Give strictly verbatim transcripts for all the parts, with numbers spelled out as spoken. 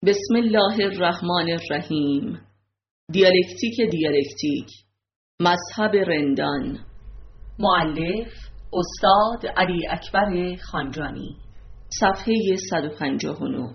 بسم الله الرحمن الرحیم. دیالکتیک دیالکتیک، مذهب رندان. مؤلف استاد علی اکبر خانجانی. صفحه صد و پنجاه و نه.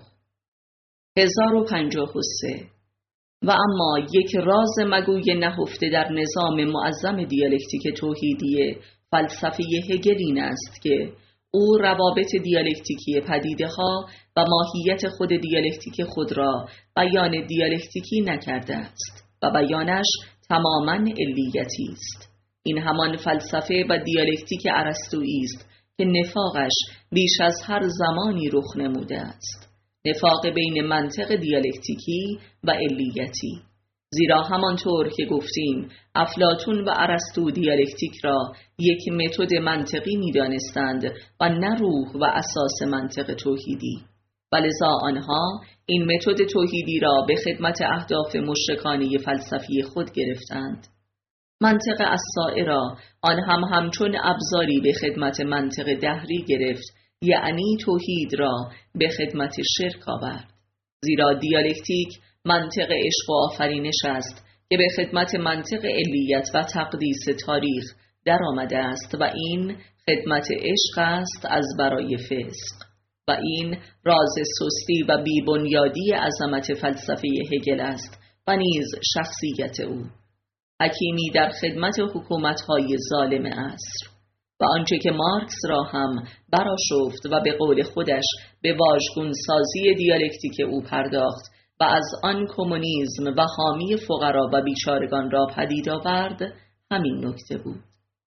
هزار و پنجاه و سه. و اما یک راز مگوی نهفته در نظام معظم دیالکتیک توحیدی فلسفه هگل این است که او روابط دیالکتیکی پدیده‌ها و ماهیت خود دیالکتیک خود را بیان دیالکتیکی نکرده است و بیانش تماماً علیتی است. این همان فلسفه و دیالکتیک ارسطویی است که نفاقش بیش از هر زمانی رخ نموده است، نفاق بین منطق دیالکتیکی و علیتی. زیرا همانطور که گفتیم افلاطون و ارسطو دیالکتیک را یک متد منطقی می‌دانستند و نه روح و اساس منطق توحیدی، و لذا آنها این متد توحیدی را به خدمت اهداف مشرکانه فلسفی خود گرفتند. منطق الساعه را آن هم همچون ابزاری به خدمت منطق دهری گرفت، یعنی توحید را به خدمت شرک آورد. زیرا دیالکتیک منطق عشق و آفرینش است که به خدمت منطق علیت و تقدیس تاریخ در آمده است و این خدمت عشق است از برای فسق، و این راز سستی و بی‌بنیادی عظمت فلسفه هگل است و نیز شخصیت او، حکیمی در خدمت حکومت‌های ظالم عصر. و آنچه که مارکس را هم برآشفت و به قول خودش به واژگون سازی دیالکتیک او پرداخت و از آن کمونیسم و حامی فقرا و بیچارگان را پدید آورد، همین نکته بود.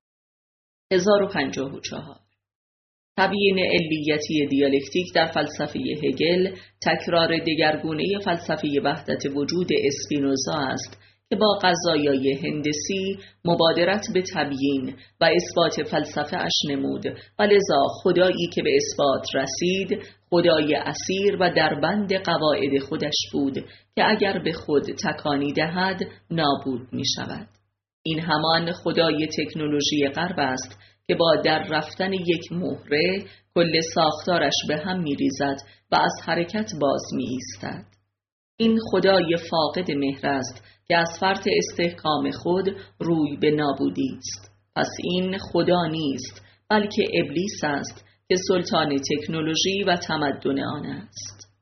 هزار و پنجاه و چهار. تبیین علیتی دیالکتیک در فلسفه هگل تکرار دگرگونه فلسفه وحدت وجود اسپینوزا است که با قضایای هندسی مبادرت به تبیین و اثبات فلسفه اش نمود و لذا خدایی که به اثبات رسید خدای اسیر و در بند قواعد خودش بود که اگر به خود تکانی دهد نابود می شود. این همان خدای تکنولوژی غرب است که با در رفتن یک مهره کل ساختارش به هم می ریزد و از حرکت باز می ایستد. این خدای فاقد مهر است که از فرط استحکام خود روی به نابودی است. پس این خدا نیست بلکه ابلیس است که سلطان تکنولوژی و تمدن آن است.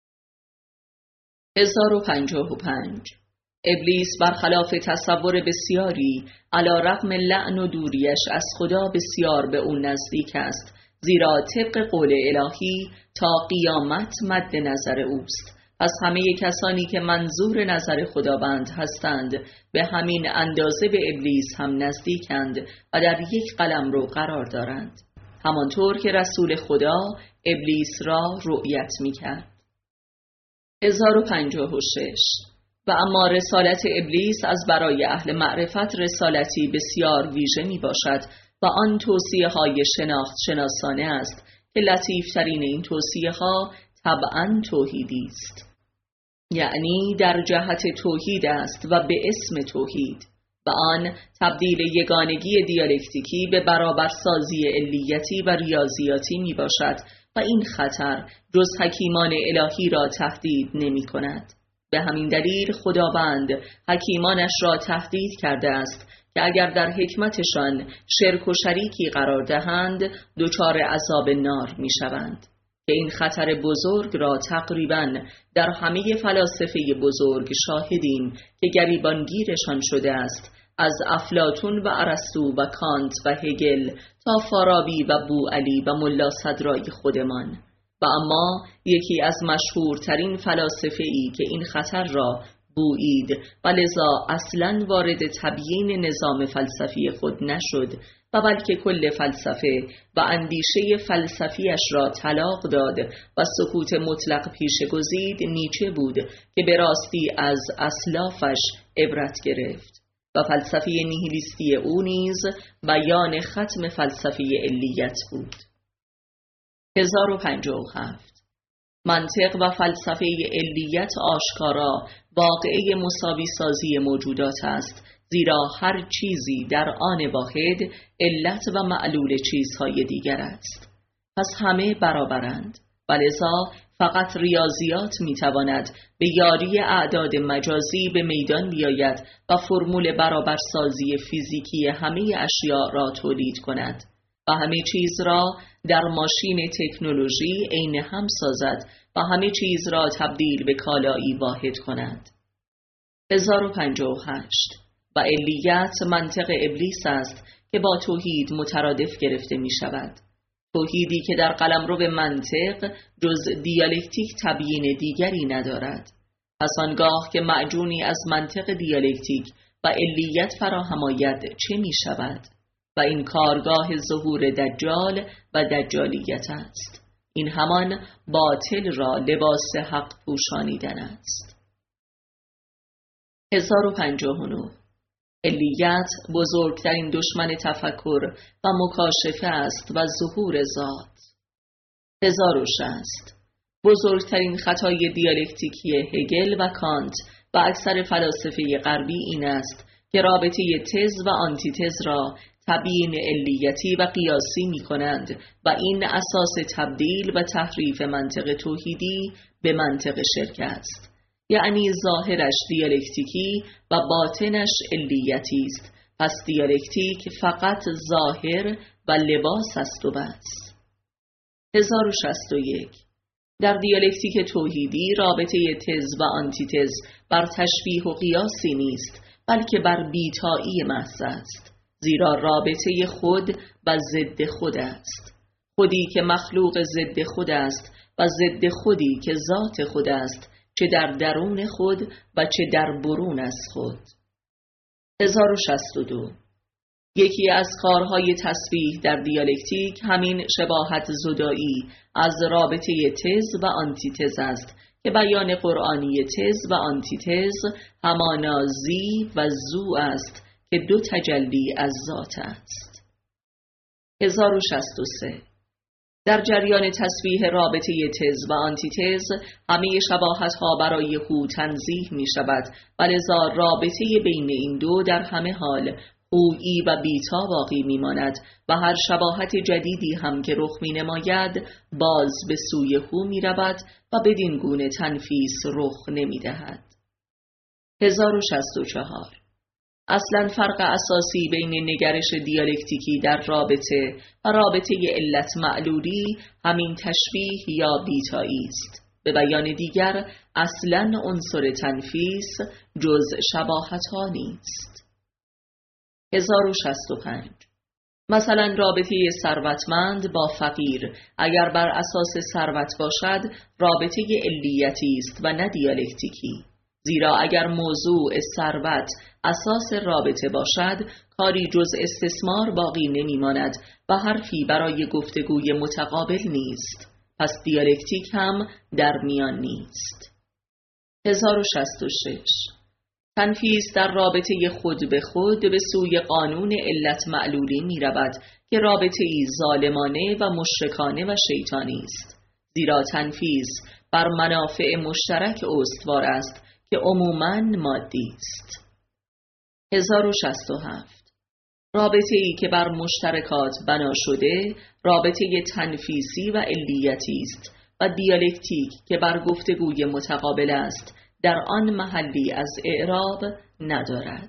هزار و پنجاه و پنج. ابلیس برخلاف تصور بسیاری علی رغم لعن و دوریش از خدا بسیار به او نزدیک است، زیرا طبق قول الهی تا قیامت مد نظر اوست. پس همه کسانی که منظور نظر خداوند هستند به همین اندازه به ابلیس هم نزدیکند و در یک قلمرو قرار دارند، همانطور که رسول خدا ابلیس را رؤیت می‌کرد. هزار و پنجاه و شش. و اما رسالت ابلیس از برای اهل معرفت رسالتی بسیار ویژه می باشد و آن توصیه های شناخت شناسانه است که لطیفترین این توصیه ها طبعاً توحیدی است، یعنی در جهت توحید است و به اسم توحید، و آن تبدیل یگانگی دیالکتیکی به برابر سازی علیتی و ریاضیاتی می باشد و این خطر جز حکیمان الهی را تهدید نمی کند. به همین دلیل خداوند حکیمانش را تهدید کرده است که اگر در حکمتشان شرک و شریکی قرار دهند دچار عذاب نار می شوند، که این خطر بزرگ را تقریباً در همه فلاسفه بزرگ شاهدیم که گریبانگیرشان شده است، از افلاطون و ارسطو و کانت و هگل تا فارابی و بوعلی و ملا صدرای خودمان. و اما یکی از مشهورترین فلاسفه‌ای که این خطر را بویید و لذا اصلاً وارد تبیین نظام فلسفی خود نشد و بلکه کل فلسفه و اندیشه فلسفیش را طلاق داد و سکوت مطلق پیش گزید، نیچه بود که به راستی از اسلافش عبرت گرفت و فلسفه نیهیلیستی او نیز بیان ختم فلسفه علیت بود. هزار و پنجاه و هفت. منطق و فلسفه علیت آشکارا واقعه مساوی سازی موجودات است، زیرا هر چیزی در آن واحد علت و معلول چیزهای دیگر است. پس همه برابرند و لذا فقط ریاضیات میتواند به یاری اعداد مجازی به میدان بیاید و فرمول برابرسازی فیزیکی همه اشیاء را تولید کند و همه چیز را در ماشین تکنولوژی عین هم سازد و همه چیز را تبدیل به کالایی واحد کند. هزار و پنجاه و هشت. و علیت منطق ابلیس است که با توحید مترادف گرفته می شود. توحیدی که در قلمرو منطق جز دیالکتیک تبیین دیگری ندارد. پس آنگاه که معجونی از منطق دیالکتیک و علیت فراهم آید چه می شود؟ و این کارگاه ظهور دجال و دجالیت است. این همان باطل را لباس حق پوشانیدن است. هزار و پنجاه و نه. علیت بزرگترین دشمن تفکر و مکاشفه است و ظهور ذات. هزار و شصت. بزرگترین خطای دیالکتیکی هگل و کانت و اکثر فلاسفه غربی این است که رابطه تز و آنتیتز را تبیین علیتی و قیاسی می کنند و این اساس تبدیل و تحریف منطق توحیدی به منطق شرک است. یعنی ظاهرش دیالکتیکی و باطنش علیتی است. پس دیالکتیک فقط ظاهر و لباس است و بس. هزار و شصت و یک. در دیالکتیک توحیدی رابطه تز و آنتیتز بر تشبیه و قیاسی نیست، بلکه بر بیتایی محض است. زیرا رابطه خود و ضد خود است. خودی که مخلوق ضد خود است و ضد خودی که ذات خود است، چه در درون خود و چه در برون از خود. هزار و شصت و دو. یکی از کارهای تسبیح در دیالکتیک همین شباهت زدایی از رابطه تز و آنتیتز است که بیان قرآنی تز و آنتیتز همانا زی و زو است که دو تجلی از ذات است. هزار و شصت و سه. در جریان تسبیح رابطه تز و آنتیتز همه شباهت‌ها برای هو تنزیه می شود و لذا رابطه بین این دو در همه حال هویی و بیتا باقی می ماند و هر شباهت جدیدی هم که رخ می نماید باز به سوی هو می رود و بدین گونه تنفیس رخ نمی دهد. هزار و شصت و چهار. اصلا فرق اساسی بین نگرش دیالکتیکی در رابطه و رابطه علت معلولی همین تشبیه یا بیتایی است. به بیان دیگر اصلا عنصر تنفیس جز شباهت ها نیست. هزار و شصت و پنج. مثلا رابطه ثروتمند با فقیر اگر بر اساس ثروت باشد رابطه علیتی است و نه دیالکتیکی. زیرا اگر موضوع ثروت اساس رابطه باشد کاری جز استثمار باقی نمی ماند و حرفی برای گفتگوی متقابل نیست. پس دیالکتیک هم در میان نیست. هزار و شصت و شش. تنفیس در رابطه خود به خود به سوی قانون علت معلولی می رود که رابطه ای ظالمانه و مشرکانه و شیطانی است. زیرا تنفیس بر منافع مشترک استوار است که عموماً مادی است. هزار و شصت و هفت. رابطه ای که بر مشترکات بنا شده رابطه تنفیسی و علیتی است و دیالکتیک که بر گفتگوی متقابل است در آن محلی از اعراب ندارد.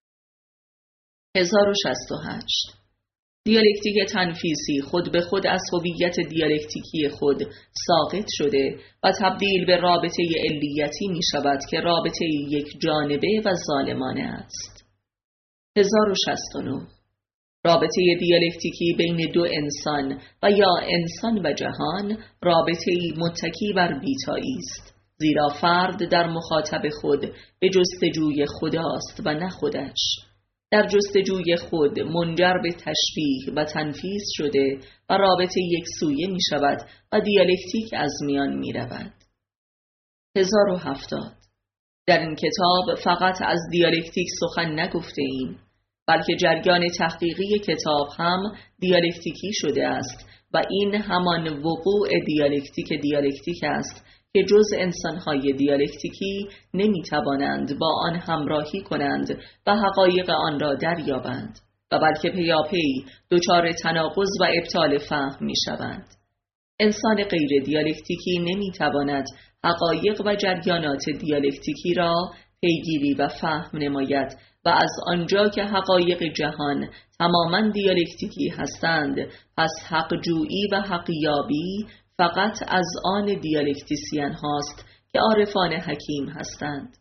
هزار و شصت و هشت. دیالکتیک تنفیسی خود به خود از هویت دیالکتیکی خود ساقط شده و تبدیل به رابطه علیتی می شود که رابطه یک جانبه و ظالمانه است. هزار و شصت و نه. رابطه دیالکتیکی بین دو انسان و یا انسان و جهان رابطه متکی بر بیتایی است. زیرا فرد در مخاطب خود به جستجوی خداست و نه خودش. در جستجوی خود منجر به تشبیه و تنفیس شده و رابطه یک سویه می شود و دیالکتیک از میان می رود. هزار و هفتاد. در این کتاب فقط از دیالکتیک سخن نگفته ایم، بلکه جریان تحقیقی کتاب هم دیالکتیکی شده است و این همان وقوع دیالکتیک دیالکتیک است که جز انسانهای دیالکتیکی نمی توانند با آن همراهی کنند و حقایق آن را دریابند و بلکه پیاپی دچار تناقض و ابطال فهم می شوند. انسان غیر دیالکتیکی نمیتواند حقایق و جریانات دیالکتیکی را پیگیری و فهم نماید و از آنجا که حقایق جهان تماماً دیالکتیکی هستند، پس حقجویی و حقیابی فقط از آن دیالکتیسیان هاست که عارفان حکیم هستند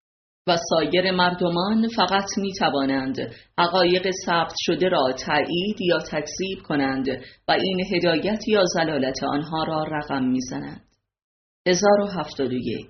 و سایر مردمان فقط می توانند حقایق ثبت شده را تایید یا تکذیب کنند و این هدایت یا ضلالت آنها را رقم می زند. هزار و هفتاد و یک.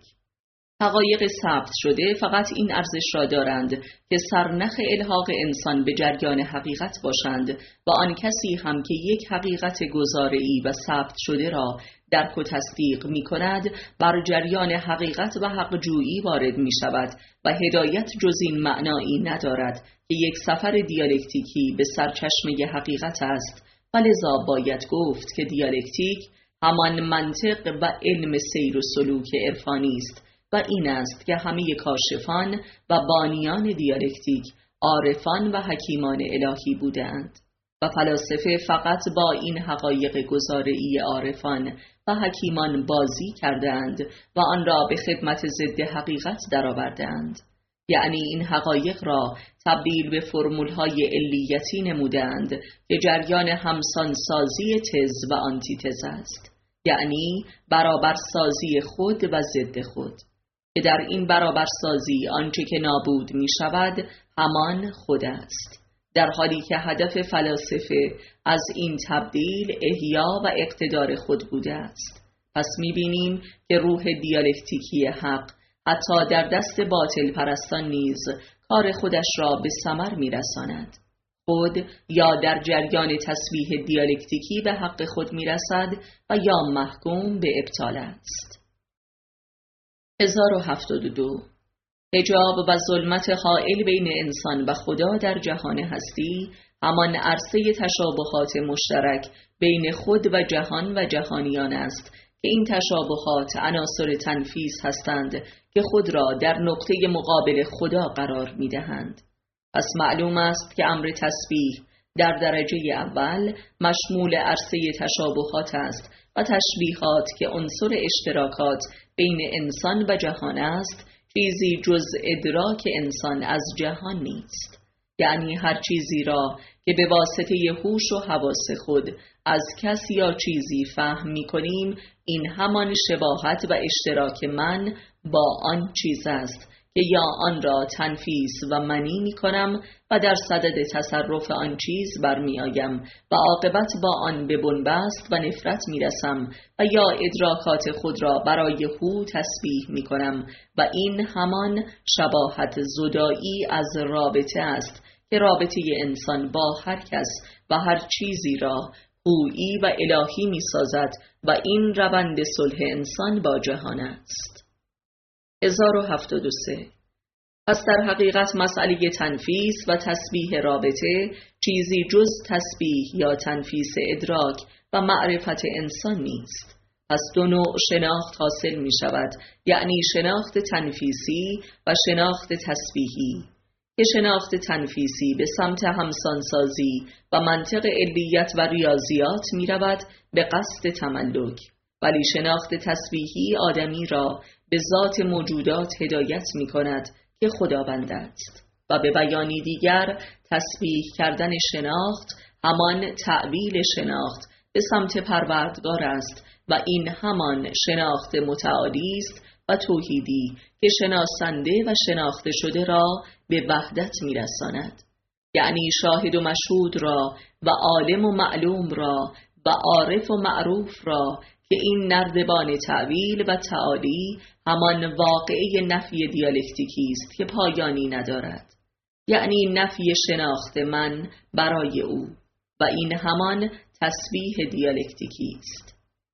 حقایق ثبت شده فقط این ارزش را دارند که سرنخ الحاق انسان به جریان حقیقت باشند و آن کسی هم که یک حقیقت گزارعی و ثبت شده را درک و تصدیق می کند بر جریان حقیقت و حقجویی وارد می شود و هدایت جز این معنایی ندارد که یک سفر دیالکتیکی به سرچشمه حقیقت است و لذا باید گفت که دیالکتیک همان منطق و علم سیر و سلوک عرفانی است و این است که همه کاشفان و بانیان دیالکتیک عارفان و حکیمان الهی بودند و فلاسفه فقط با این حقایق گزارعی عارفان و حکیمان بازی کردند و آن را به خدمت ضد حقیقت درآوردند. یعنی این حقایق را تبدیل به فرمول‌های علیتی نمودند که جریان همسانسازی تز و آنتیتز است، یعنی برابرسازی خود و ضد خود، که در این برابرسازی آنچه که نابود می شود همان خود است، در حالی که هدف فلاسفه از این تبدیل احیا و اقتدار خود بوده است. پس می بینیم که روح دیالکتیکی حق حتی در دست باطل پرستان نیز کار خودش را به ثمر می رساند. خود یا در جریان تسبیح دیالکتیکی به حق خود می رسد و یا محکوم به ابطال است. هزار و هفتاد و دو. حجاب و ظلمت حائل بین انسان و خدا در جهان هستی همان عرصه تشابهات مشترک بین خود و جهان و جهانیان است که این تشابهات عناصر تنفیس هستند که خود را در نقطه مقابل خدا قرار می دهند. پس معلوم است که امر تسبیح در درجه اول مشمول عرصه تشابهات است و تشبیهات که عنصر اشتراکات بین انسان و جهان است چیزی جز ادراک انسان از جهان نیست. یعنی هر چیزی را که به واسطه هوش و حواس خود از کسی یا چیزی فهم می کنیم، این همان شباهت و اشتراک من با آن چیز است که یا آن را تنفیس و منی می کنم و در صدد تصرف آن چیز برمی آیم و عاقبت با آن به بنبست و نفرت می رسم و یا ادراکات خود را برای هو تسبیح می کنم و این همان شباهت زدایی از رابطه است که رابطه انسان با هر کس و هر چیزی را هویی و الهی می سازد و این روند صلح انسان با جهان است. هزار و هفتاد و سه. پس در حقیقت مسئله تنفیس و تسبیح رابطه چیزی جز تسبیح یا تنفیس ادراک و معرفت انسان نیست. پس دو نوع شناخت حاصل می شود، یعنی شناخت تنفیسی و شناخت تسبیحی، که شناخت تنفیسی به سمت همسانسازی و منطق علیت و ریاضیات می رود به قصد تملک، ولی شناخت تسبیحی آدمی را به ذات موجودات هدایت می کند که خداوند است و به بیانی دیگر تسبیح کردن شناخت همان تأویل شناخت به سمت پروردگار است و این همان شناخت متعالی است و توحیدی که شناسنده و شناخته شده را به وحدت می رساند. یعنی شاهد و مشهود را و عالم و معلوم را و عارف و معروف را که این نردبان تأویل و تعالی همان واقعه نفی دیالکتیکی است که پایانی ندارد، یعنی نفی شناخت من برای او و این همان تسبیح دیالکتیکی است.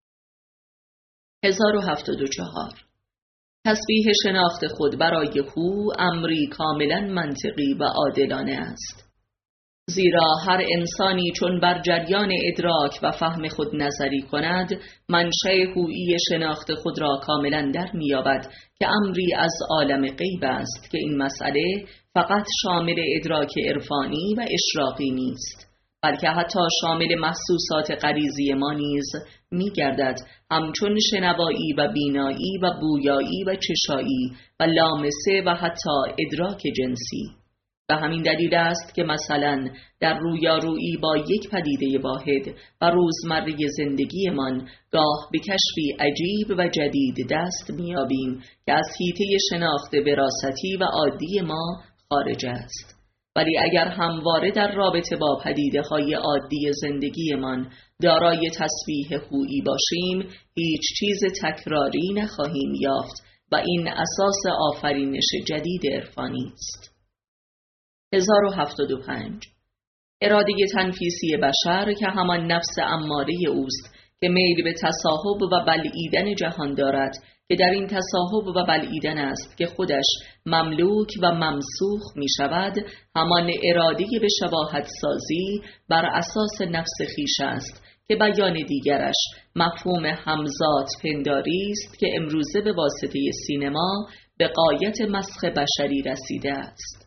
هزار و هفتاد و چهار. تسبیح شناخت خود برای هو امری کاملا منطقی و عادلانه است، زیرا هر انسانی چون بر جریان ادراک و فهم خود نظری کند منشأ هویی شناخت خود را کاملا در می‌یابد که امری از عالم غیب است که این مسئله فقط شامل ادراک عرفانی و اشراقی نیست، بلکه حتی شامل محسوسات غریزی ما نیز می گردد همچون شنوایی و بینایی و بویایی و چشایی و لامسه و حتی ادراک جنسی. به همین دلیل است که مثلا در رویارویی با یک پدیده واحد و روزمره زندگیمان گاه به کشفی عجیب و جدید دست می‌یابیم که از حیطه شناخت وراثتی و عادی ما خارج است. ولی اگر همواره در رابطه با پدیده‌های عادی زندگیمان دارای تسبیح هویی باشیم، هیچ چیز تکراری نخواهیم یافت و این اساس آفرینش جدید عرفانی است. هزار و هفتاد و پنج. اراده تنفیسی بشر که همان نفس اماره اوست که میل به تصاحب و بلعیدن جهان دارد، که در این تصاحب و بلعیدن است که خودش مملوک و ممسوخ می شود، همان اراده به شباهت سازی بر اساس نفس خیش است که بیان دیگرش مفهوم همزاد پنداری است که امروزه به واسطه سینما به غایت مسخ بشری رسیده است.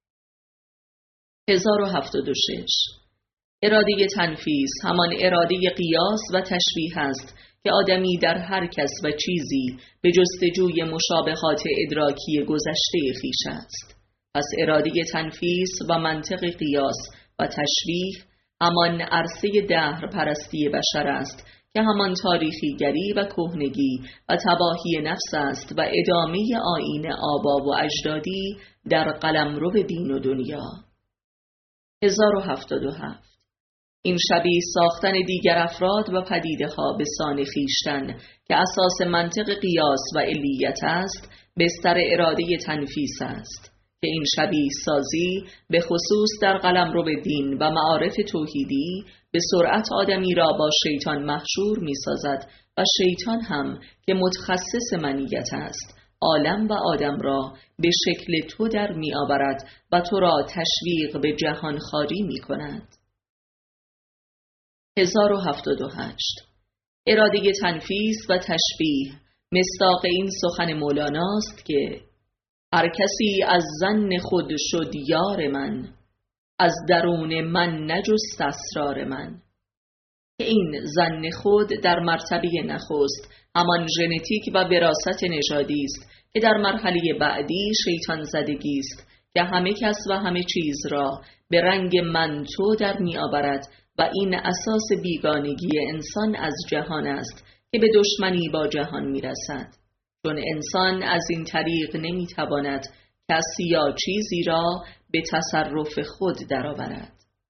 هزار و هفتاد و شش. اراده تنفیس همان اراده قیاس و تشبیه است که آدمی در هر کس و چیزی به جستجوی مشابهات ادراکی گذشته خویش است. پس اراده تنفیس و منطق قیاس و تشبیه همان عرصه دهر پرستی بشر است که همان تاریخیگری و کهنگی و تباهی نفس است و ادامه آیین آبا و اجدادی در قلمرو دین و دنیا. هزار و هفتاد و هفت. این شبیه ساختن دیگر افراد و پدیده ها به سان خویشتن که اساس منطق قیاس و علیت است، بستر اراده تنفیس است که این شبیه سازی به خصوص در قلمرو دین و معارف توحیدی به سرعت آدمی را با شیطان محشور می سازد و شیطان هم که متخصص منیت است عالم و آدم را به شکل تو در می آورد و تو را تشویق به جهان خاری می کند. هزار و هفتاد و هشت. اراده تنفیس و تشبیه مصداق این سخن مولاناست که هر کسی از ظن خود شد یار من، از درون من نجست اسرار من. که این ظن خود در مرتبه نخست همان ژنتیک و وراثت نژادی است که در مرحله بعدی شیطان زدگی است که همه کس و همه چیز را به رنگ من تو در می آورد و این اساس بیگانگی انسان از جهان است که به دشمنی با جهان می رسد، چون انسان از این طریق نمی تواند کسی یا چیزی را به تصرف خود درآورد.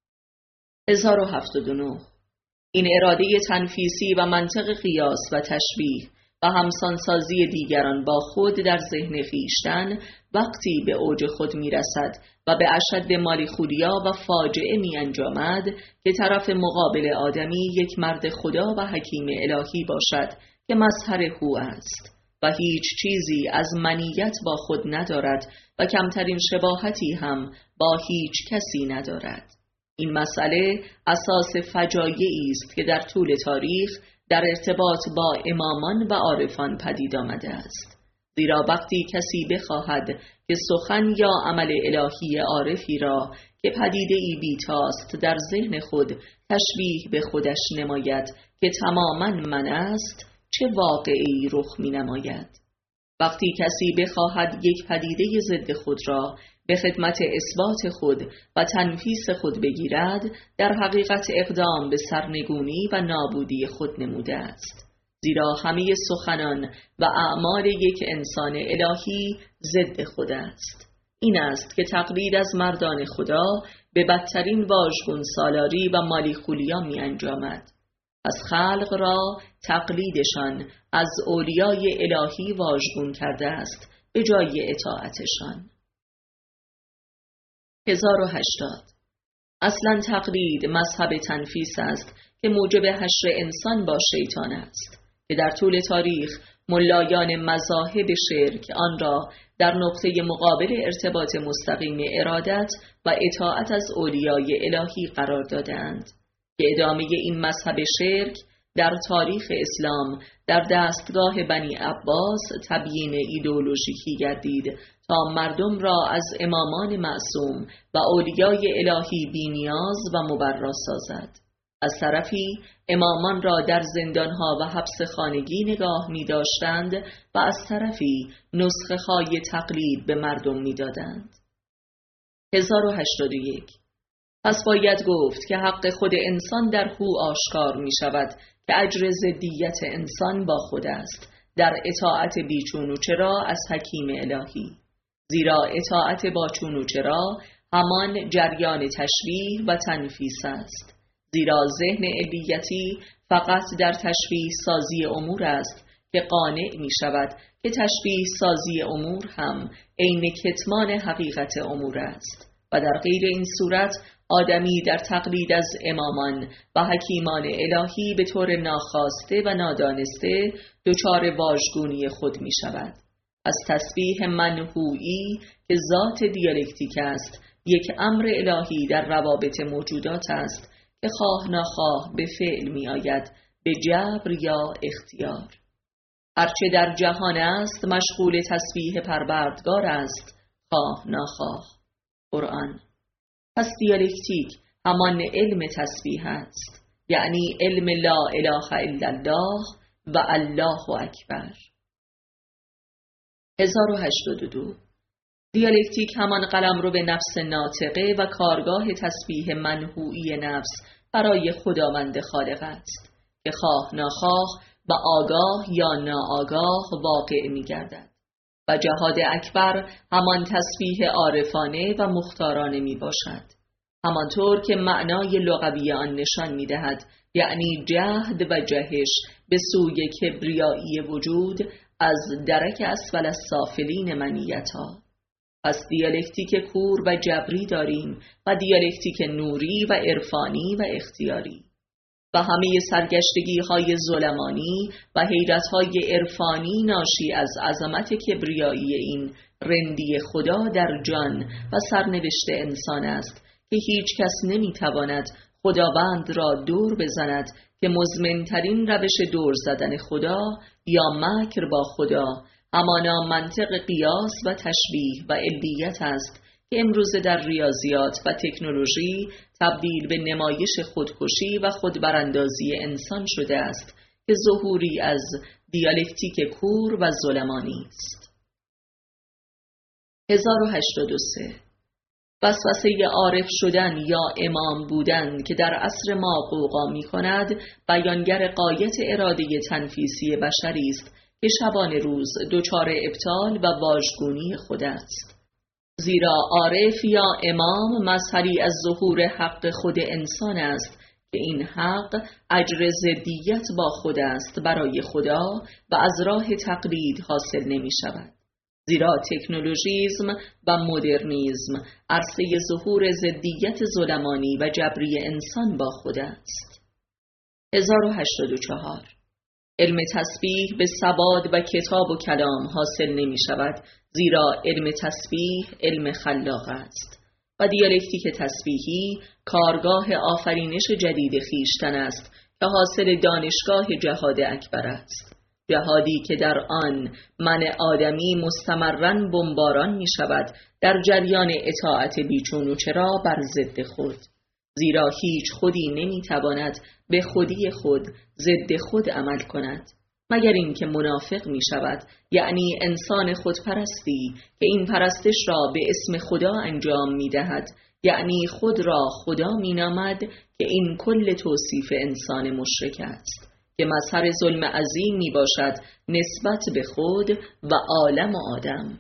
هزار و هفتاد و نه. این اراده تنفیسی و منطق قیاس و تشبیه و همسانسازی دیگران با خود در ذهن خویشتن وقتی به اوج خود می رسد و به اشد مالیخولیا و فاجعه می انجامد که طرف مقابل آدمی یک مرد خدا و حکیم الهی باشد که مظهر هو است و هیچ چیزی از منیت با خود ندارد و کمترین شباهتی هم با هیچ کسی ندارد. این مسئله اساس فجایعی است که در طول تاریخ در ارتباط با امامان و عارفان پدید آمده است. زیرا وقتی کسی بخواهد که سخن یا عمل الهی عارفی را که پدیده ای بیتاست در ذهن خود تشبیه به خودش نماید که تماماً من است، چه واقعی رخ می نماید؟ وقتی کسی بخواهد یک پدیده ضد خود را به خدمت اثبات خود و تنفیس خود بگیرد، در حقیقت اقدام به سرنگونی و نابودی خود نموده است. زیرا همه سخنان و اعمال یک انسان الهی ضد خود است. این است که تقلید از مردان خدا به بدترین واژگون سالاری و مالیخولیا می انجامد. از خلق را تقلیدشان از اولیای الهی واژگون کرده است به جای اطاعتشان. هزار و هشتاد. اصلا تقلید مذهب تنفیس است که موجب حشر انسان با شیطان است که در طول تاریخ ملایان مذاهب شرک آن را در نقطه مقابل ارتباط مستقیم ارادت و اطاعت از اولیای الهی قرار دادند که ادامه این مذهب شرک در تاریخ اسلام در دستگاه بنی عباس تبیین ایدئولوژیکی گردید تا مردم را از امامان معصوم و اولیای الهی بی‌نیاز و مبرا سازد. از طرفی امامان را در زندانها و حبس خانگی نگاه می داشتند و از طرفی نسخه های تقلید به مردم می دادند. هزار و هشتاد و یک. پس باید گفت که حق خود انسان در هو آشکار می شود که اجر ضدیت انسان با خود است در اطاعت بیچون و چرا از حکیم الهی، زیرا اطاعت با چون و چرا همان جریان تشبیه و تنفیس است، زیرا ذهن علیتی فقط در تشبیه سازی امور است که قانع می شود که تشبیه سازی امور هم عین کتمان حقیقت امور است و در غیر این صورت آدمی در تقلید از امامان و حکیمان الهی به طور ناخواسته و نادانسته دچار واژگونی خود می شود. از تسبیح منهویی که ذات دیالکتیک است، یک امر الهی در روابط موجودات است که خواه ناخواه به فعل می آید، به جبر یا اختیار. هرچه در جهان است مشغول تسبیح پروردگار است، خواه ناخواه. قرآن. پس دیالکتیک همان علم تسبیح است، یعنی علم لا اله الا الله و الله اکبر. هزار و هشتاد و دو. دیالکتیک همان قلمرو به نفس ناطقه و کارگاه تسبیح منهویی نفس برای خداوند خالق است که خواه ناخواه و آگاه یا ناآگاه واقع می گردد و جهاد اکبر همان تسبیح عارفانه و مختارانه می باشد، همانطور که معنای لغوی آن نشان می دهد، یعنی جهد و جهش به سوی کبریایی وجود از درک اسفل السافلین منیتها. پس دیالکتیک کور و جبری داریم و دیالکتیک نوری و عرفانی و اختیاری و همه سرگشتگی های ظلمانی و حیرت های عرفانی ناشی از عظمت کبریایی این رندی خدا در جان و سرنوشت انسان است که هیچ کس نمی تواند خداوند را دور بزند که مزمنترین روش دور زدن خدا یا مکر با خدا همانا منطق قیاس و تشبیه و علیت است که امروز در ریاضیات و تکنولوژی تبدیل به نمایش خودکشی و خودبراندازی انسان شده است که ظهوری از دیالکتیک کور و ظلمانی است. هزار و هشتاد و سه. وسوسه عارف شدن یا امام بودن که در عصر ما غوغا می کند بیانگر غایت اراده تنفیسی بشری است که شبانه روز دچار ابطال و واژگونی خود است، زیرا عارف یا امام مظهری از ظهور حق خود انسان است که این حق اجر ضدیت با خود است برای خدا و از راه تقلید حاصل نمی شود، زیرا تکنولوژیسم و مدرنیسم عرصه ظهور ضدیت ظلمانی و جبری انسان با خود است. هزار و هشتاد و چهار. علم تسبیح به سواد و کتاب و کلام حاصل نمی شود، زیرا علم تسبیح علم خلاق است و دیالکتیک تسبیحی کارگاه آفرینش جدید خیشتن است که حاصل دانشگاه جهاد اکبر است، جهادی که در آن من آدمی مستمرن بمباران می شود در جریان اطاعت بیچون و چرا بر ضد خود، زیرا هیچ خودی نمی تواند به خودی خود ضد خود عمل کند مگر اینکه منافق می شود، یعنی انسان خودپرستی که این پرستش را به اسم خدا انجام می دهد، یعنی خود را خدا می نامد که این کل توصیف انسان مشرک است که مظهر ظلم عظیم می باشد نسبت به خود و عالم و آدم.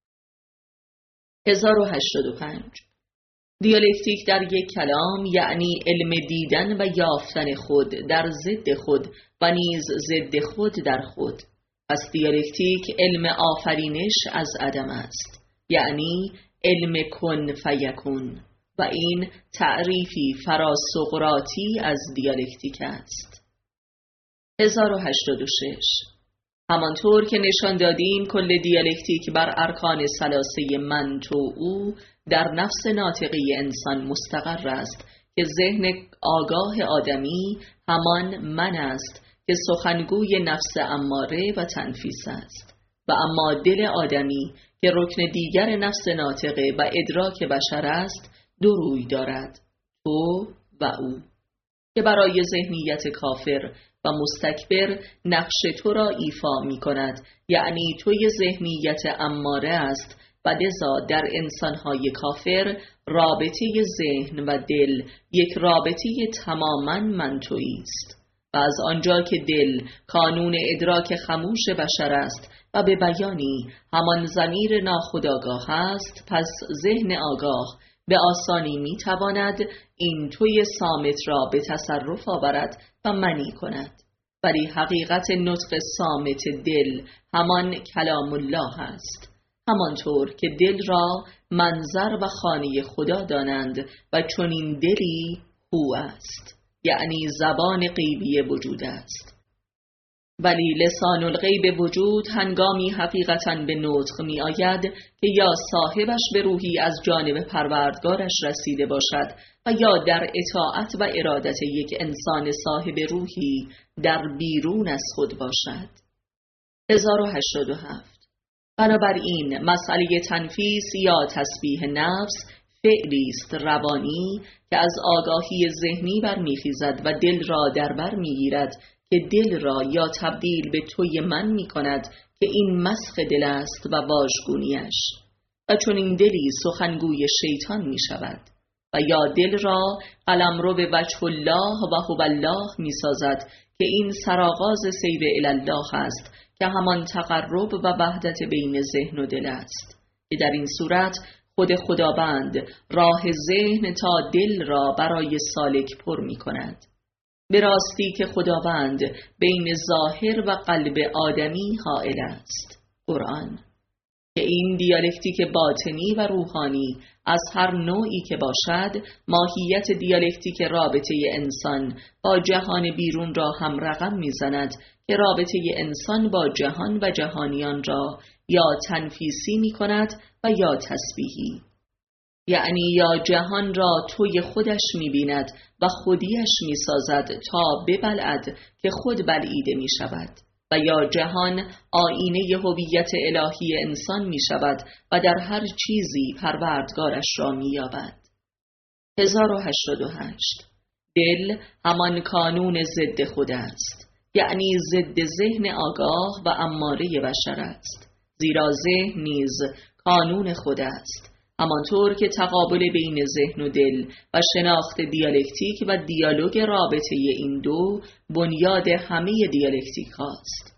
هزار و هشتاد و پنج. دیالکتیک در یک کلام یعنی علم دیدن و یافتن خود در ضد خود و نیز ضد خود در خود. پس دیالکتیک علم آفرینش از عدم است، یعنی علم کن فیکون و این تعریفی فراسقراطی از دیالکتیک است. هزار و هشتاد و شش. همانطور که نشان دادیم کل دیالکتیک بر ارکان ثلاثه من تو او در نفس ناطقی انسان مستقر است که ذهن آگاه آدمی همان من است که سخنگوی نفس اماره و تنفیس است و اما دل آدمی که رکن دیگر نفس ناطقه و ادراک بشر است دو روی دارد، تو و او. که برای ذهنیت کافر و مستکبر نقش تو را ایفا می کند، یعنی توی ذهنیت اماره است و لذا در انسانهای کافر رابطه ذهن و دل یک رابطه تماماً منطوی است. و از آنجا که دل کانون ادراک خموش بشر است و به بیانی همان ضمیر ناخودآگاه است، پس ذهن آگاه به آسانی می تواند این توی صامت را به تصرف آورد و منی کند. ولی حقیقت نطق صامت دل همان کلام الله است، همانطور که دل را منظر و خانه خدا دانند و چنین دلی هو است، یعنی زبان غیبی وجود است. ولی لسان الغیب وجود هنگامی حقیقتاً به نطق می آید که یا صاحبش به روحی از جانب پروردگارش رسیده باشد و یا در اطاعت و ارادت یک انسان صاحب روحی در بیرون از خود باشد. هزار و هشتاد و هفت. بنابراین مسئله تنفیس یا تسبیح نفس فعلی است روانی که از آگاهی ذهنی برمیخیزد و دل را در بر میگیرد که دل را یا تبدیل به توی من می کند که این مسخ دل است و واژگونیش، و چون این دلی سخنگوی شیطان می شود، و یا دل را قلمرو به وجه الله و هو الله می سازد که این سرآغاز سیر الله است که همان تقرب و وحدت بین ذهن و دل است، که در این صورت خود خداوند راه ذهن تا دل را برای سالک پر می کند. به راستی که خداوند بین ظاهر و قلب آدمی حائل است. قرآن. که این دیالکتیک باطنی و روحانی از هر نوعی که باشد ماهیت دیالکتیک رابطه انسان با جهان بیرون را هم رقم میزند که رابطه انسان با جهان و جهانیان را یا تنفیسی می کند و یا تسبیحی، یعنی یا جهان را توی خودش می بیند و خودیش می سازد تا ببلعد که خود بلعیده می شود، و یا جهان آینه هویت الهی انسان می شود و در هر چیزی پروردگارش را می یابد. هزار و هشتاد و هشت. دل همان کانون ضد خود است، یعنی ضد ذهن آگاه و اماره بشر است، زیرا ذهن نیز کانون خود است، همانطور که تقابل بین ذهن و دل و شناخت دیالکتیک و دیالوگ رابطه این دو بنیاد همه دیالکتیک هاست.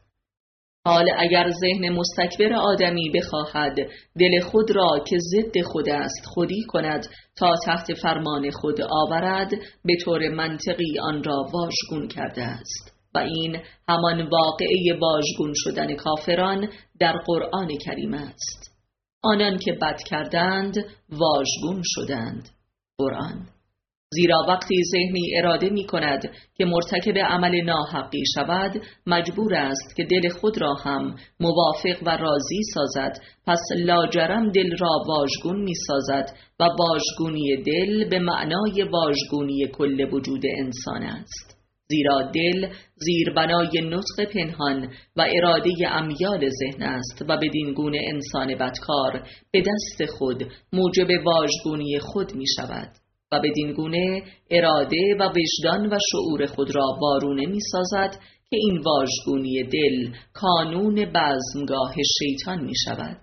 حال اگر ذهن مستکبر آدمی بخواهد دل خود را که ضد خود است خودی کند تا تحت فرمان خود آورد، به طور منطقی آن را واژگون کرده است، و این همان واقعه واژگون شدن کافران در قرآن کریم است. آنان که بد کردند واژگون شدند. قرآن. زیرا وقتی ذهنی اراده می کند که مرتکب عمل ناحقی شود، مجبور است که دل خود را هم موافق و راضی سازد، پس لاجرم دل را واژگون می سازد و واژگونی دل به معنای واژگونی کل وجود انسان است. زیرا دل زیربنای نطق پنهان و اراده امیال ذهن است و بدین گونه انسان بدکار به دست خود موجب واژگونی خود می شود و بدین گونه اراده و وجدان و شعور خود را وارونه می سازد که این واژگونی دل کانون بزمگاه شیطان می شود.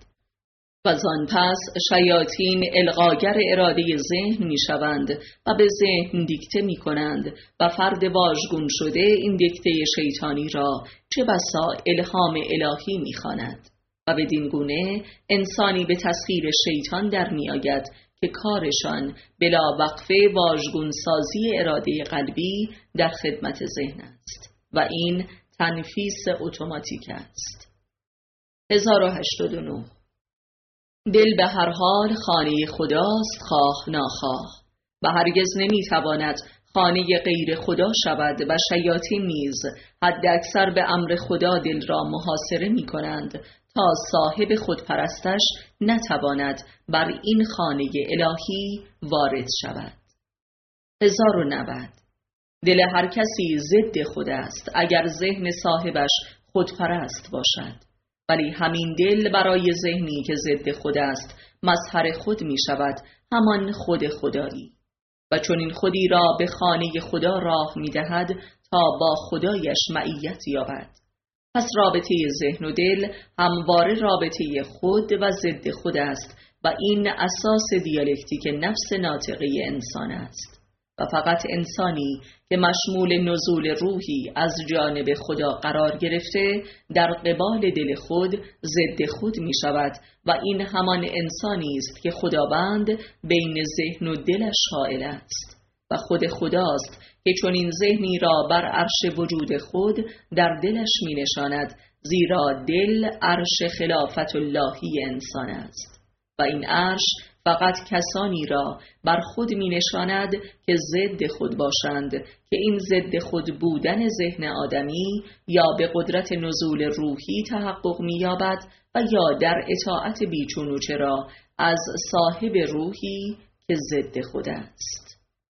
و زان پس شیاطین القاگر اراده ذهن می شوند و به ذهن دیکته می کنند و فرد واژگون شده این دیکته شیطانی را چه بسا الهام الهی می خواند و بدین گونه انسانی به تسخیر شیطان در می آید که کارشان بلا وقفه واژگون سازی اراده قلبی در خدمت ذهن است و این تنفیس اتوماتیک است. هزار و هشتاد و نه. دل به هر حال خانه خداست خواه ناخواه و هرگز نمیتواند خانه غیر خدا شود و شیاطین نیز حد اکثر به امر خدا دل را محاصره می کنند تا صاحب خودپرستش نتواند بر این خانه الهی وارد شود. هزار و نود. دل هر کسی ضد خود است اگر ذهن صاحبش خودپرست باشد، ولی همین دل برای ذهنی که ضد خود است مظهر خود می شود، همان خود خدایی، و چنین خودی را به خانه خدا راه می‌دهد تا با خدایش معیت یابد. پس رابطه ذهن و دل همواره رابطه خود و ضد خود است و این اساس دیالکتیک نفس ناطقه انسان است و فقط انسانی که مشمول نزول روحی از جانب خدا قرار گرفته در قبال دل خود ضد خود می شود و این همان انسانی است که خداوند بین ذهن و دلش حائل است و خود خداست که چنین ذهنی را بر عرش وجود خود در دلش می نشاند، زیرا دل عرش خلافت اللهی انسان است و این عرش فقط کسانی را بر خود می نشاند که ضد خود باشند که این ضد خود بودن ذهن آدمی یا به قدرت نزول روحی تحقق می یابد و یا در اطاعت بیچون و چرا از صاحب روحی که ضد خود است.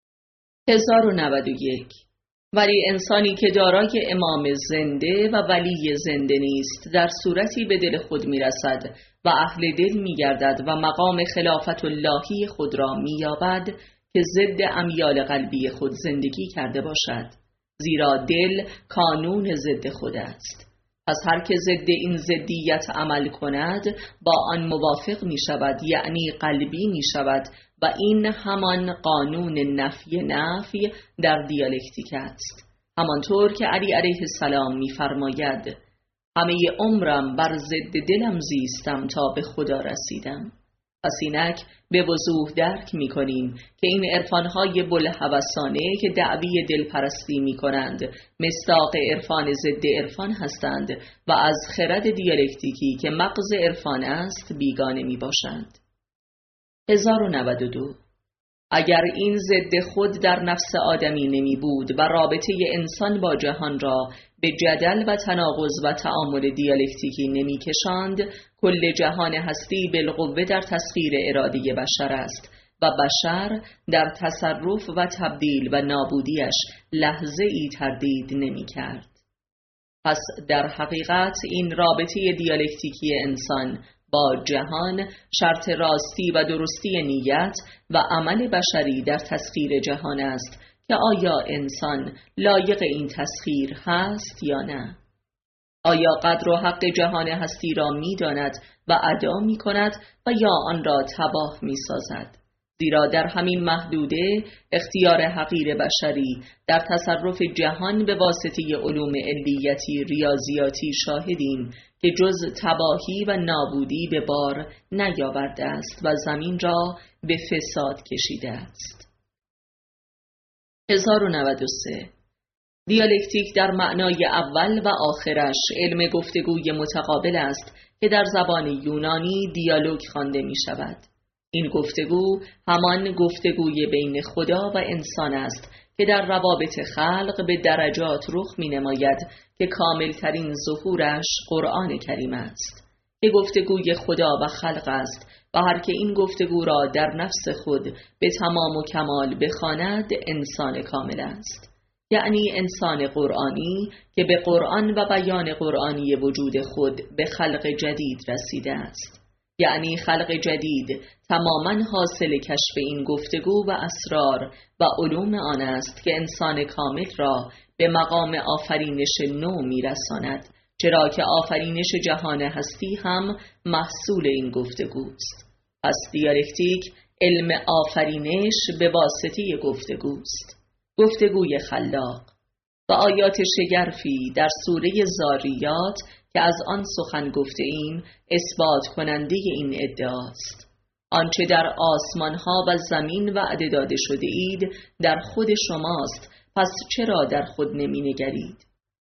هزار و نود و یک. ولی انسانی که دارای امام زنده و ولی زنده نیست در صورتی به دل خود می رسد و اهل دل می گردد و مقام خلافت اللهی خود را می یابد که ضد امیال قلبی خود زندگی کرده باشد، زیرا دل کانون ضد خود است. پس هر که ضد این ضدیت عمل کند با آن موافق می شود، یعنی قلبی می شود و این همان قانون نفی نفی در دیالکتیک است. همانطور که علی علیه السلام می فرماید همه عمرم بر ضد دلم زیستم تا به خدا رسیدم. پس اینک به وضوح درک می کنیم که این عرفانهای بلهوسانه که دعوی دلپرستی می کنند مصداق عرفان ضد عرفان هستند و از خرد دیالکتیکی که مغز عرفان است بیگانه می باشند. هزار و نود و دو. اگر این ضد خود در نفس آدمی نمی بود و رابطه انسان با جهان را به جدل و تناقض و تعامل دیالکتیکی نمی کشاند، کل جهان هستی بالقوه در تسخیر اراده بشر است و بشر در تصرف و تبدیل و نابودیش لحظه ای تردید نمی کرد. پس در حقیقت این رابطه دیالکتیکی انسان با جهان شرط راستی و درستی نیت و عمل بشری در تسخیر جهان است که آیا انسان لایق این تسخیر هست یا نه؟ آیا قدر و حق جهان هستی را می داند و ادا می کند و یا آن را تباه می سازد؟ زیرا در همین محدوده اختیار حقیر بشری در تصرف جهان به واسطه علوم علیتی ریاضیاتی شاهدیم که جز تباهی و نابودی به بار نیاورده است و زمین را به فساد کشیده است. هزار و نود و سه. دیالکتیک در معنای اول و آخرش علم گفتگوی متقابل است که در زبان یونانی دیالوگ خوانده می شود. این گفتگو همان گفتگوی بین خدا و انسان است که در روابط خلق به درجات رخ می نماید که کاملترین ظهورش قرآن کریم است که گفتگوی خدا و خلق است و هر که این گفتگو را در نفس خود به تمام و کمال بخواند انسان کامل است، یعنی انسان قرآنی که به قرآن و بیان قرآنی وجود خود به خلق جدید رسیده است، یعنی خلق جدید تماما حاصل کشف این گفتگو و اسرار و علوم آن است که انسان کامل را به مقام آفرینش نو میرساند، چرا که آفرینش جهان هستی هم محصول این گفتگوست. پس دیالکتیک علم آفرینش به واسطه گفتگوست، گفتگوی خلاق و آیات شگرفی در سوره زاریات که از آن سخن گفته ایم اثبات کننده این ادعاست. آنچه در آسمان ها و زمین وعده داده شده اید در خود شماست، پس چرا در خود نمی نگرید؟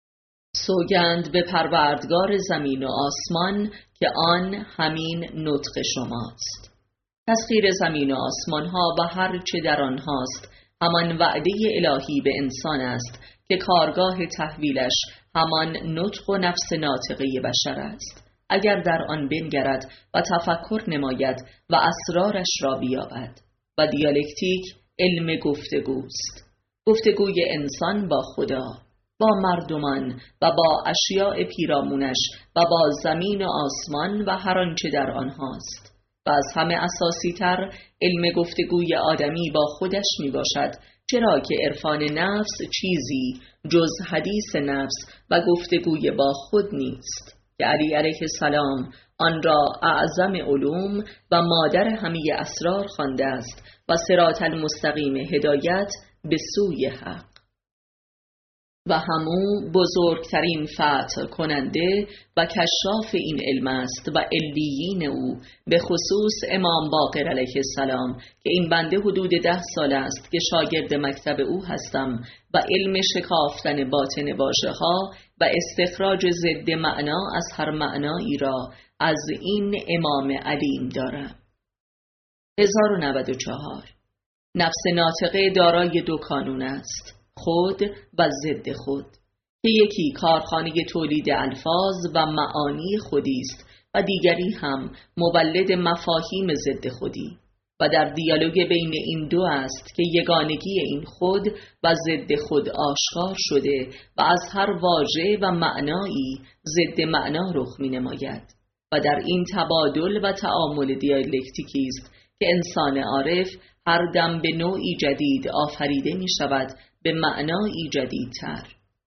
سوگند به پروردگار زمین و آسمان که آن همین نطق شماست. تسخیر زمین و آسمان ها و هر چه در آنهاست همان وعده الهی به انسان است که کارگاه تحویلش همان نطق و نفس ناطقه بشر است، اگر در آن بنگرد و تفکر نماید و اسرارش را بیابد. و دیالکتیک علم گفتگوست، گفتگوی انسان با خدا، با مردمان و با اشیاء پیرامونش و با زمین و آسمان و هر آنچه در آنهاست. و از همه اساسی تر علم گفتگوی آدمی با خودش می باشد، چرا که عرفان نفس چیزی جز حدیث نفس و گفتگوی با خود نیست که علی علیه السلام آن را اعظم علوم و مادر همه اسرار خوانده است و صراط المستقیم هدایت به سوی حق و همو بزرگترین فتح کننده و کشاف این علم است و علیین او به خصوص امام باقر علیه السلام که این بنده حدود ده سال است که شاگرد مکتب او هستم و علم شکافتن باطن واژه ها و استخراج ضد معنا از هر معنایی را از این امام علیم دارم. هزار و نود و چهار. نفس ناطقه دارای دو کانون است، خود و ضد خود، که یکی کارخانه تولید الفاظ و معانی خودی است و دیگری هم مولد مفاهیم ضد خودی و در دیالوگ بین این دو است که یگانگی این خود و ضد خود آشکار شده و از هر واژه و معنایی ضد معنا رخ می نماید و در این تبادل و تعامل دیالکتیکی است که انسان عارف هر دم به نوعی جدید آفریده می شود به معنایی جدیدتر.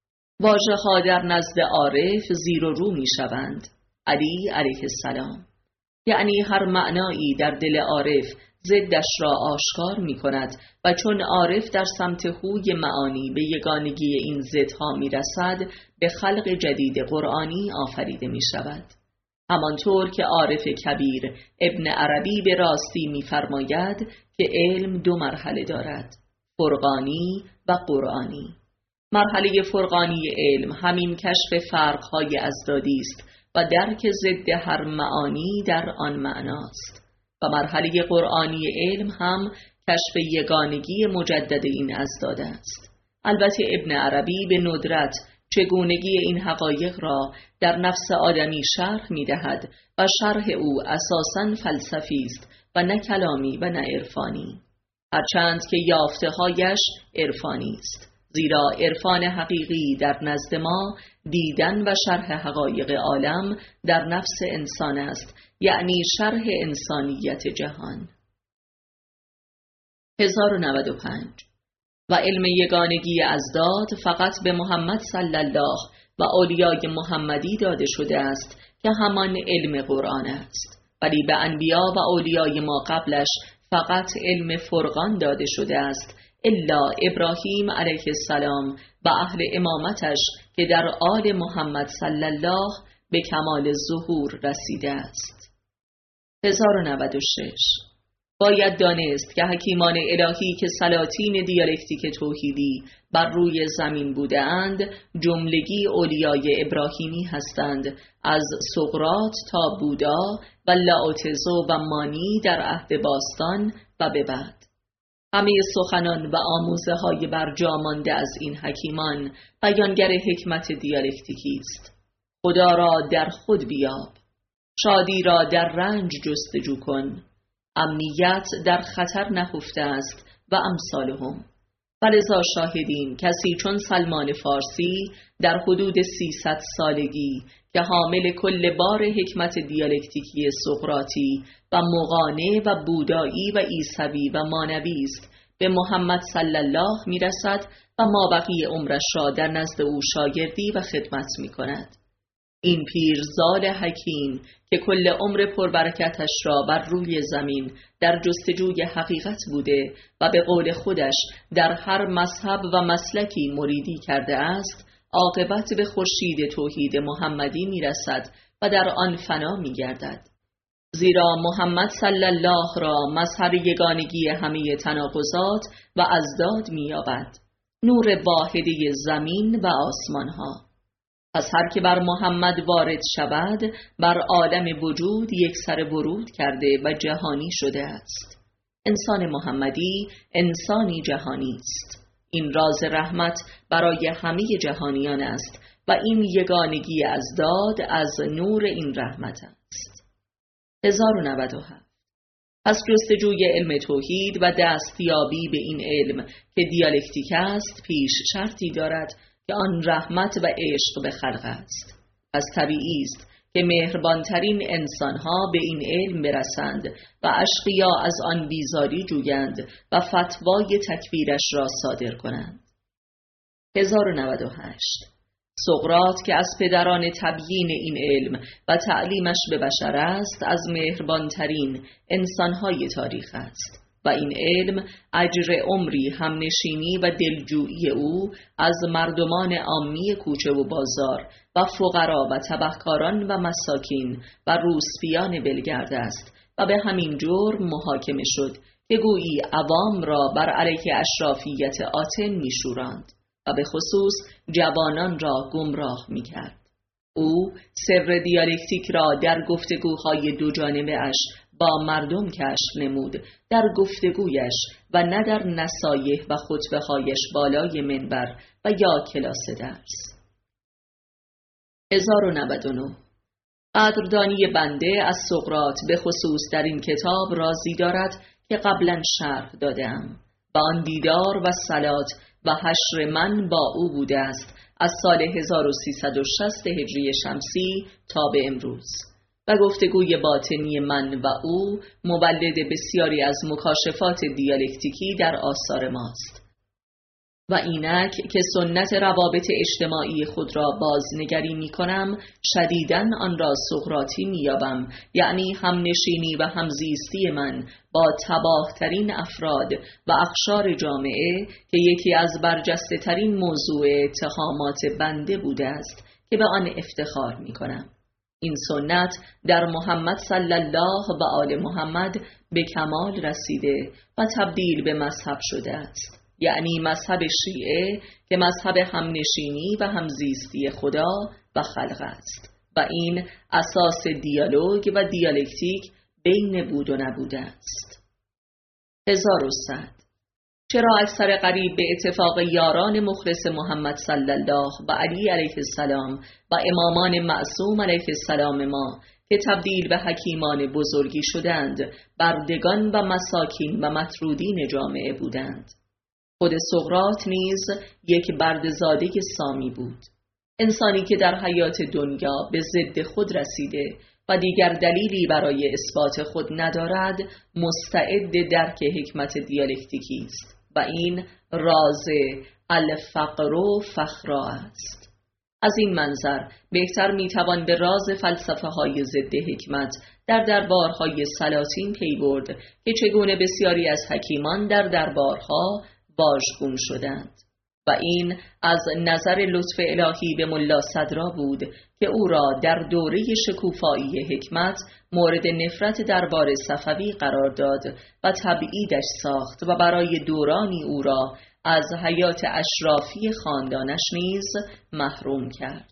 واژه‌ها در نزد عارف زیر و رو می شوند. علی علیه السلام یعنی هر معنایی در دل عارف ضدش را آشکار می کند و چون عارف در سمت هوی معانی به یگانگی این ضدها می رسد به خلق جدید قرآنی آفریده می شود. همانطور که عارف کبیر ابن عربی به راستی می فرماید که علم دو مرحله دارد، فرقانی و قرآنی. مرحله فرقانی علم همین کشف فرقهای ازدادی است و درک ضد هر معانی در آن معناست و مرحله قرآنی علم هم کشف یگانگی مجدد این ازداد است. البته ابن عربی به ندرت چگونگی این حقایق را در نفس آدمی شرح می دهد و شرح او اساساً فلسفی است و نه کلامی و نه عرفانی، هرچند که یافته هایش عرفانی است، زیرا عرفان حقیقی در نزد ما دیدن و شرح حقایق عالم در نفس انسان است، یعنی شرح انسانیت جهان. هزار و نود و پنج. و علم یگانگی ازداد فقط به محمد صلی الله و اولیای محمدی داده شده است که همان علم قرآن است، ولی به انبیا و اولیای ما قبلش فقط علم فرقان داده شده است، الا ابراهیم علیه السلام و اهل امامتش که در آل محمد صلی الله به کمال ظهور رسیده است. هزار و نود و شش. باید دانست که حکیمان الهی که سلاطین دیالکتیک توحیدی بر روی زمین بوده اند جملگی اولیای ابراهیمی هستند، از سقراط تا بودا و لاوتزو و مانی در عهد باستان و به بعد. همه سخنان و آموزه های برجا مانده از این حکیمان بیانگر حکمت دیالکتیکی است. خدا را در خود بیاب، شادی را در رنج جستجو کن، امنیت در خطر نهفته است و امثالهم. فلذا شاهدیم کسی چون سلمان فارسی در حدود سیصد سالگی که حامل کل بار حکمت دیالکتیکی سقراطی و مغانه و بودایی و عیسوی و مانوی است به محمد صلی الله می رسد و مابقی عمرش را در نزد او شاگردی و خدمت می کند. این پیرزال حکیم که کل عمر پربرکتش را بر روی زمین در جستجوی حقیقت بوده و به قول خودش در هر مذهب و مسلکی مریدی کرده است، عاقبت به خورشید توحید محمدی می رسد و در آن فنا می گردد. زیرا محمد صلی الله را مظهر یگانگی همه تناقضات و ازداد می یابد، نور واحده زمین و آسمان ها. پس هر که بر محمد وارد شود بر عالم وجود یک سر ورود کرده و جهانی شده است. انسان محمدی انسانی جهانی است. این راز رحمت برای همه جهانیان است و این یگانگی ازداد از نور این رحمت است. هزار و نود و هفت. پس جستجوی علم توحید و دستیابی به این علم که دیالکتیک است پیش شرطی دارد که آن رحمت و عشق به خلق است. پس طبیعی است که مهربانترین انسانها به این علم برسند و اشقیا از آن بیزاری جویند و فتوای تکفیرش را صادر کنند. هزار و نود و هشت. سقراط که از پدران تبیین این علم و تعلیمش به بشر است، از مهربانترین انسانهای تاریخ است و این علم اجر عمری همنشینی و دلجویی او از مردمان عامی کوچه و بازار و فقرا و تبهکاران و مساکین و روسپیان بلگرد است و به همین جرم محاکمه شد که گویی عوام را بر علیه اشرافیت آتن می‌شوراند و به خصوص جوانان را گمراه می‌کرد. او سر دیالکتیک را در گفتگوهای دو جانبه اش با مردم کشف نمود، در گفتگویش و نه در نصایح و خطبه‌هایش بالای منبر و یا کلاس درس. هزار و نود و نه. قدردانی بنده از سقراط به خصوص در این کتاب رازی دارد که قبلا شرح دادم و آن دیدار و صلات و حشر من با او بوده است از سال هزار و سیصد و شصت هجری شمسی تا به امروز و گفتگوی باطنی من و او مولد بسیاری از مکاشفات دیالکتیکی در آثار ماست و اینک که سنت روابط اجتماعی خود را بازنگری می کنم، شدیداً آن را سقراطی می یابم، یعنی همنشینی و همزیستی من با تباهترین افراد و اقشار جامعه که یکی از برجسته ترین موضوع اتهامات بنده بوده است که به آن افتخار می کنم. این سنت در محمد صلی الله و آل محمد به کمال رسیده و تبدیل به مذهب شده است، یعنی مذهب شیعه که مذهب همنشینی و همزیستی خدا و خلق است و این اساس دیالوگ و دیالکتیک بین بود و نبوده است. هزار و صد. چرا اکثر قریب به اتفاق یاران مخلص محمد صلی الله و علی علیه السلام و امامان معصوم علیه السلام ما که تبدیل به حکیمان بزرگی شدند، بردگان و مساکین و مطرودین جامعه بودند؟ خود سقراط نیز یک بردزاده سامی بود، انسانی که در حیات دنیا به ضد خود رسیده و دیگر دلیلی برای اثبات خود ندارد، مستعد درک حکمت دیالکتیکی است و این راز الفقر و فخرا است. از این منظر بهتر میتوان به راز فلسفه های ضد حکمت در دربارهای سلاطین پی برد که چگونه بسیاری از حکیمان در دربارها واژگون شدند و این از نظر لطف الهی به ملا صدرا بود که او را در دوره شکوفایی حکمت مورد نفرت دربار صفوی قرار داد و تبعیدش ساخت و برای دورانی او را از حیات اشرافی خاندانش نیز محروم کرد.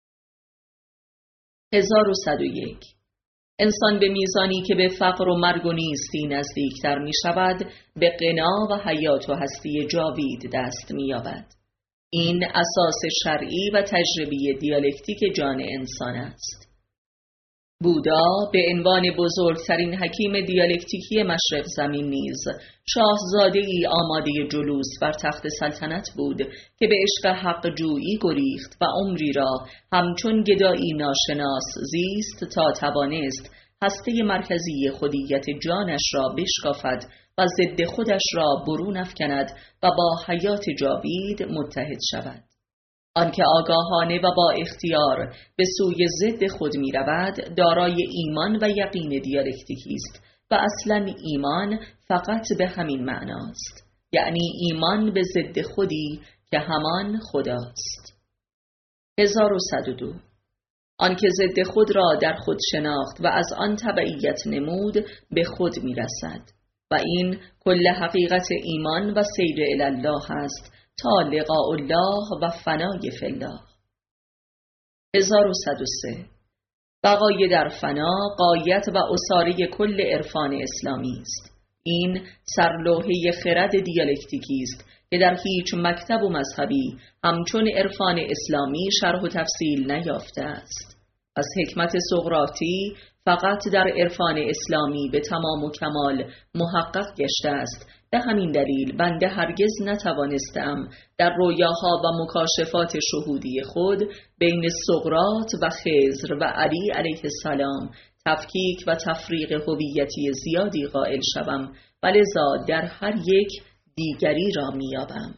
هزار و صد و یک. انسان به میزانی که به فقر و مرگ و نیستی نزدیکتر می شود، به غنا و حیات و هستی جاوید دست می یابد. این اساس شرعی و تجربی دیالکتیک جان انسان است. بودا به عنوان بزرگترین حکیم دیالکتیکی مشرق زمین نیز شاهزاده‌ای آماده جلوس بر تخت سلطنت بود که به عشق حق جویی گریخت و عمری را همچون گدایی ناشناس زیست تا توانست هسته مرکزی خودیت جانش را بشکافد و ضد خودش را برون افکند و با حیات جاوید متحد شود. آنکه آگاهانه و با اختیار به سوی ضد خود می رود، دارای ایمان و یقین دیالکتیکی است و اصلا ایمان فقط به همین معناست، یعنی ایمان به ضد خودی که همان خداست. هزار و صد و دو. آنکه ضد خود را در خود شناخت و از آن تبعیت نمود، به خود می رسد و این کل حقیقت ایمان و سیر الله است تا لقاء الله و فنای فی الله. هزار و صد و سه. بقای در فنا غایت و اساره کل عرفان اسلامی است. این سرلوحه خرد دیالکتیکی است که در هیچ مکتب و مذهبی همچون عرفان اسلامی شرح و تفصیل نیافته است. از حکمت سقراطی فقط در عرفان اسلامی به تمام و کمال محقق گشته است، به همین دلیل بنده هرگز نتوانستم در رویاها و مکاشفات شهودی خود بین سقراط و خضر و علی علیه السلام تفکیک و تفریق هویتی زیادی قائل شوم و لذا در هر یک دیگری را می‌یابم.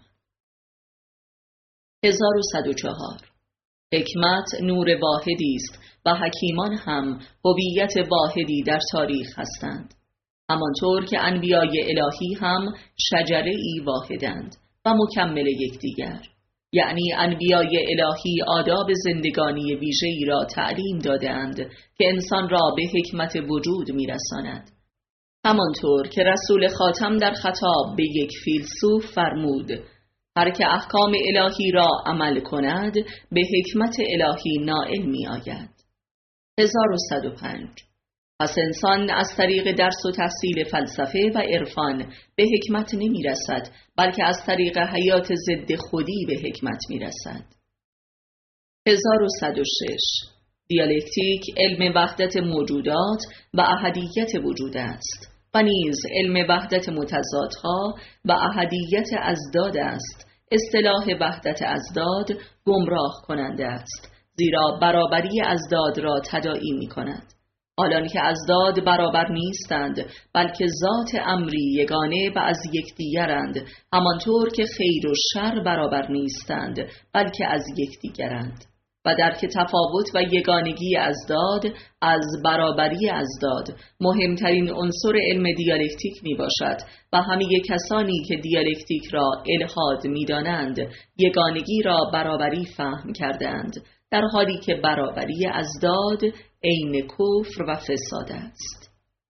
هزار و صد و چهار. حکمت نور واحدی است و حکیمان هم هویت واحدی در تاریخ هستند، همانطور که انبیای الهی هم شجره‌ای واحدند و مکمل یکدیگر. یعنی انبیای الهی آداب زندگانی ویژه‌ای را تعلیم دادند که انسان را به حکمت وجود می‌رساند، همانطور که رسول خاتم در خطاب به یک فیلسوف فرمود: هر که احکام الهی را عمل کند به حکمت الهی نائل می آید. هزار و صد و پنج. پس انسان از طریق درس و تحصیل فلسفه و عرفان به حکمت نمی رسد، بلکه از طریق حیات ضد خودی به حکمت می رسد. هزار و صد و شش. دیالکتیک علم وحدت موجودات و احدیت وجود است و نیز علم وحدت متضادها و احدیت ازداد است. اصطلاح وحدت ازداد گمراه کننده است، زیرا برابری ازداد را تداعی می کند، حالان که ازداد برابر نیستند، بلکه ذات امری یگانه و از یکدیگرند، همانطور که خیر و شر برابر نیستند، بلکه از یکدیگرند. و درک تفاوت و یگانگی ازداد از برابری ازداد مهمترین عنصر علم دیالکتیک می باشد و همه کسانی که دیالکتیک را الحاد می دانند یگانگی را برابری فهم کردند، در حالی که برابری ازداد عین کفر و فساد است.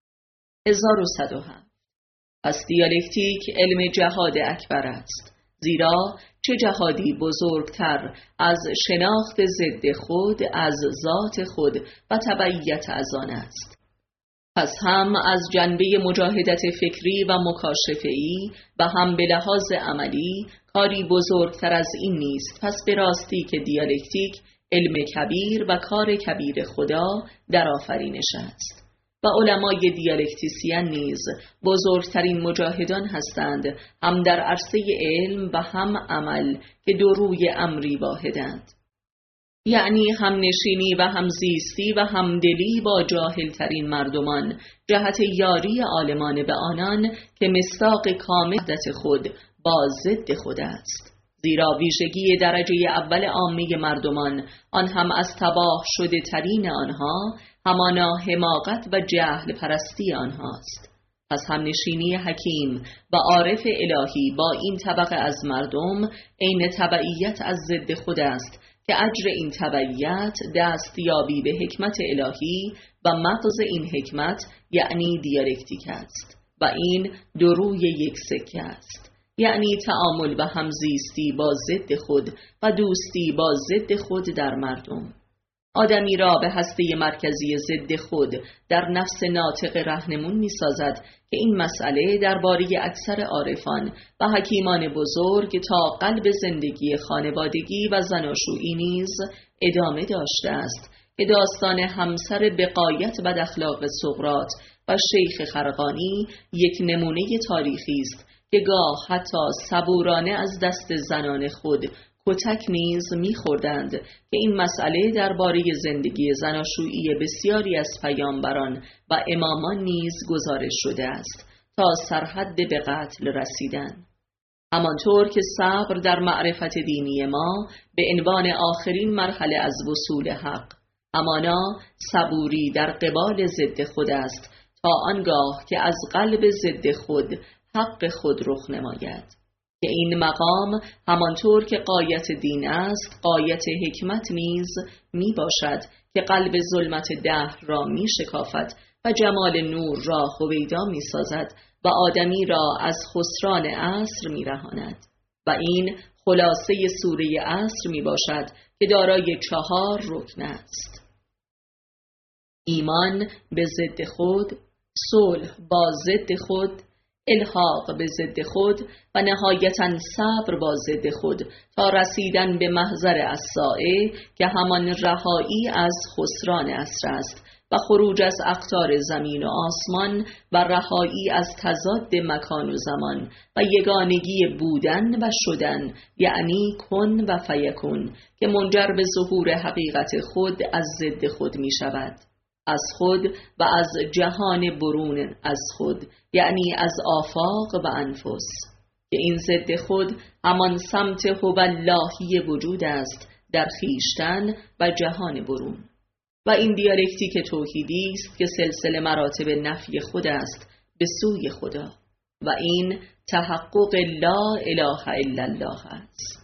هزار و صد و هفت. پس دیالکتیک علم جهاد اکبر است، زیرا چه جهادی بزرگتر از شناخت ضد خود از ذات خود و تبعیت از آن است. پس هم از جنبه مجاهدت فکری و مکاشفه‌ای و هم به لحاظ عملی کاری بزرگتر از این نیست. پس به راستی که دیالکتیک علم کبیر و کار کبیر خدا در آفرینش است و علمای دیالکتیسیان نیز بزرگترین مجاهدان هستند، هم در عرصه علم و هم عمل که دو روی امری واحدند، یعنی هم نشینی و هم زیستی و همدلی با جاهلترین مردمان جهت یاری عالمان به آنان که مصداق کامل وحدت خود با ضد خود است، زیرا ویژگی درجه اول عامه مردمان آن هم از تباه شده ترین آنها همانا حماقت و جهل پرستی آنهاست. پس هم نشینی حکیم و عارف الهی با این طبقه از مردم عین تبعیت از ضد خود است که اجر این تبعیت دستیابی به حکمت الهی و مغز این حکمت یعنی دیالکتیک است و این دو روی یک سکه است، یعنی تعامل و همزیستی با ضد خود و دوستی با ضد خود در مردم. آدمی را به هسته مرکزی ضد خود در نفس ناطق رهنمون می سازد که این مسئله درباره اکثر عارفان و حکیمان بزرگ تا قلب زندگی خانوادگی و زناشویی نیز ادامه داشته است که داستان همسر بقایت بد اخلاق سقراط و شیخ خرقانی یک نمونه تاریخی است که گاه حتی صبورانه از دست زنان خود کتک نیز می‌خوردند که این مسئله درباره زندگی زناشویی بسیاری از پیامبران و امامان نیز گزارش شده است تا سرحد به قتل رسیدن. همانطور که صبر در معرفت دینی ما به عنوان آخرین مرحله از وصول حق، همانا صبوری در قبال ضد خود است تا آنگاه که از قلب ضد خود حق خود رخ نماید، که این مقام همانطور که غایت دین است غایت حکمت نیز می باشد که قلب ظلمت دهر را می شکافد و جمال نور را هویدا می سازد و آدمی را از خسران عصر می رهاند. و این خلاصه سوره عصر می باشد که دارای چهار رکن است: ایمان به ضد خود، صلح با ضد خود، الحاق به ضد خود و نهایتاً صبر با ضد خود تا رسیدن به محضر الساعه که همان رهایی از خسران عصر است و خروج از اقطار زمین و آسمان و رهایی از تضاد مکان و زمان و یگانگی بودن و شدن، یعنی کن و فیکون، که منجر به ظهور حقیقت خود از ضد خود می شود، از خود و از جهان برون از خود، یعنی از آفاق و انفس، که این ضد خود همان سمت هواللهی وجود است در خویشتن و جهان برون. و این دیالکتیک توحیدی است که سلسله مراتب نفی خود است به سوی خدا، و این تحقق لا اله الا الله است.